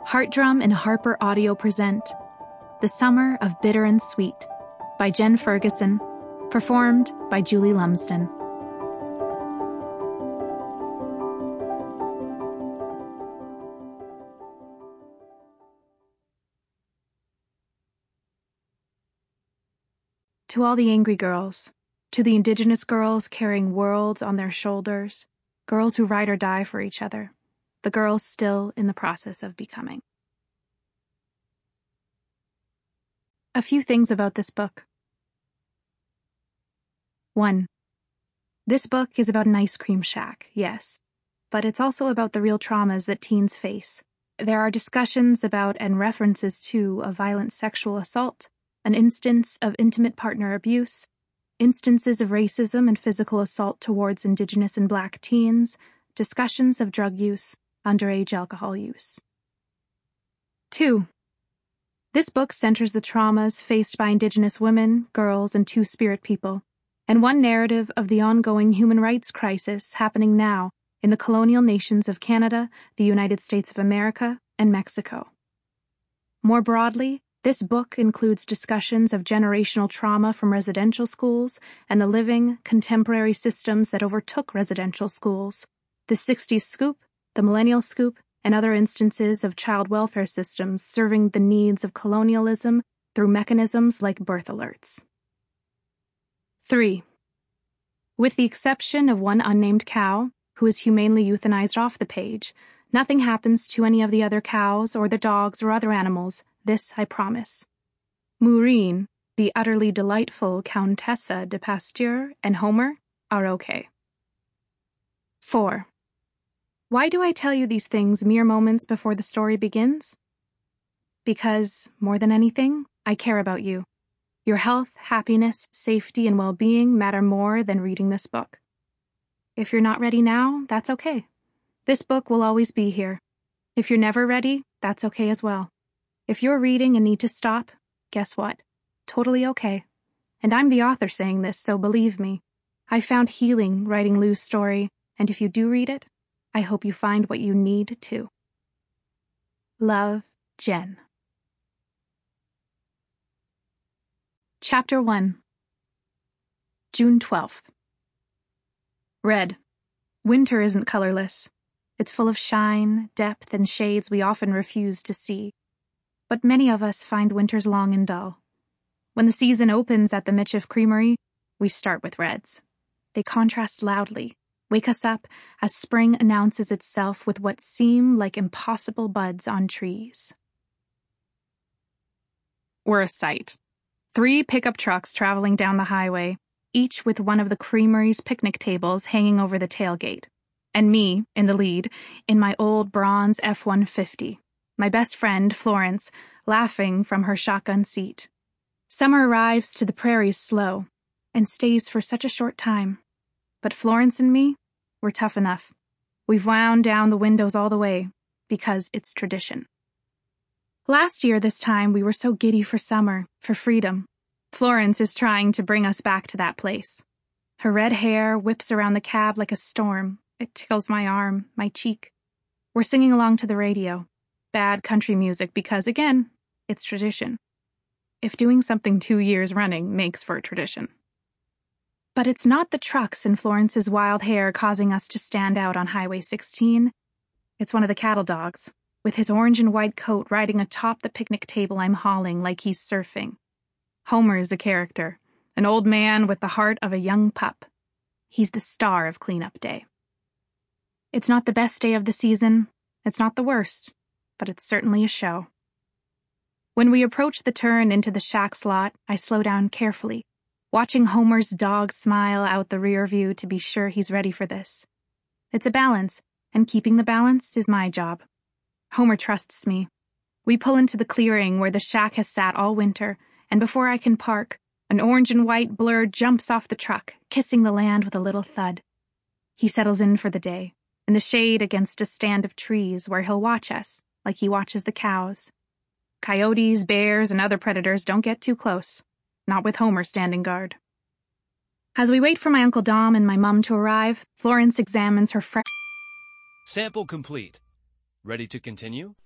Heartdrum and Harper Audio present The Summer of Bitter and Sweet by Jen Ferguson, performed by Julie Lumsden. To all the angry girls, to the Indigenous girls carrying worlds on their shoulders, girls who ride or die for each other, the girls still in the process of becoming. A few things about this book. 1. This book is about an ice cream shack, yes, but it's also about the real traumas that teens face. There are discussions about and references to a violent sexual assault, an instance of intimate partner abuse, instances of racism and physical assault towards Indigenous and Black teens, discussions of drug use, underage alcohol use. 2. This book centers the traumas faced by Indigenous women, girls, and Two-Spirit people, and one narrative of the ongoing human rights crisis happening now in the colonial nations of Canada, the United States of America, and Mexico. More broadly, this book includes discussions of generational trauma from residential schools and the living, contemporary systems that overtook residential schools, the 60s scoop, the millennial scoop, and other instances of child welfare systems serving the needs of colonialism through mechanisms like birth alerts. 3. With the exception of one unnamed cow, who is humanely euthanized off the page, nothing happens to any of the other cows or the dogs or other animals. This I promise. Maureen, the utterly delightful Countessa de Pasteur, and Homer are okay. 4. Why do I tell you these things mere moments before the story begins? Because, more than anything, I care about you. Your health, happiness, safety, and well-being matter more than reading this book. If you're not ready now, that's okay. This book will always be here. If you're never ready, that's okay as well. If you're reading and need to stop, guess what? Totally okay. And I'm the author saying this, so believe me. I found healing writing Lou's story, and if you do read it, I hope you find what you need to. Love, Jen. Chapter 1. June 12th. Red. Winter isn't colorless. It's full of shine, depth, and shades we often refuse to see. But many of us find winters long and dull. When the season opens at the Michif Creamery, we start with reds. They contrast loudly, wake us up as spring announces itself with what seem like impossible buds on trees. We're a sight. 3 pickup trucks traveling down the highway, each with one of the creamery's picnic tables hanging over the tailgate, and me, in the lead, in my old bronze F-150. My best friend, Florence, laughing from her shotgun seat. Summer arrives to the prairies slow, and stays for such a short time. But Florence and me, we're tough enough. We've wound down the windows all the way, because it's tradition. Last year this time we were so giddy for summer, for freedom. Florence is trying to bring us back to that place. Her red hair whips around the cab like a storm. It tickles my arm, my cheek. We're singing along to the radio. Bad country music because, again, it's tradition. If doing something 2 years running makes for a tradition. But it's not the trucks and Florence's wild hair causing us to stand out on Highway 16. It's one of the cattle dogs, with his orange and white coat riding atop the picnic table I'm hauling like he's surfing. Homer is a character, an old man with the heart of a young pup. He's the star of cleanup day. It's not the best day of the season. It's not the worst. But it's certainly a show. When we approach the turn into the shack's lot, I slow down carefully, watching Homer's dog smile out the rear view to be sure he's ready for this. It's a balance, and keeping the balance is my job. Homer trusts me. We pull into the clearing where the shack has sat all winter, and before I can park, an orange and white blur jumps off the truck, kissing the land with a little thud. He settles in for the day, in the shade against a stand of trees where he'll watch us, like he watches the cows. Coyotes, bears, and other predators don't get too close. Not with Homer standing guard. As we wait for my Uncle Dom and my mum to arrive, Florence examines her Sample complete. Ready to continue?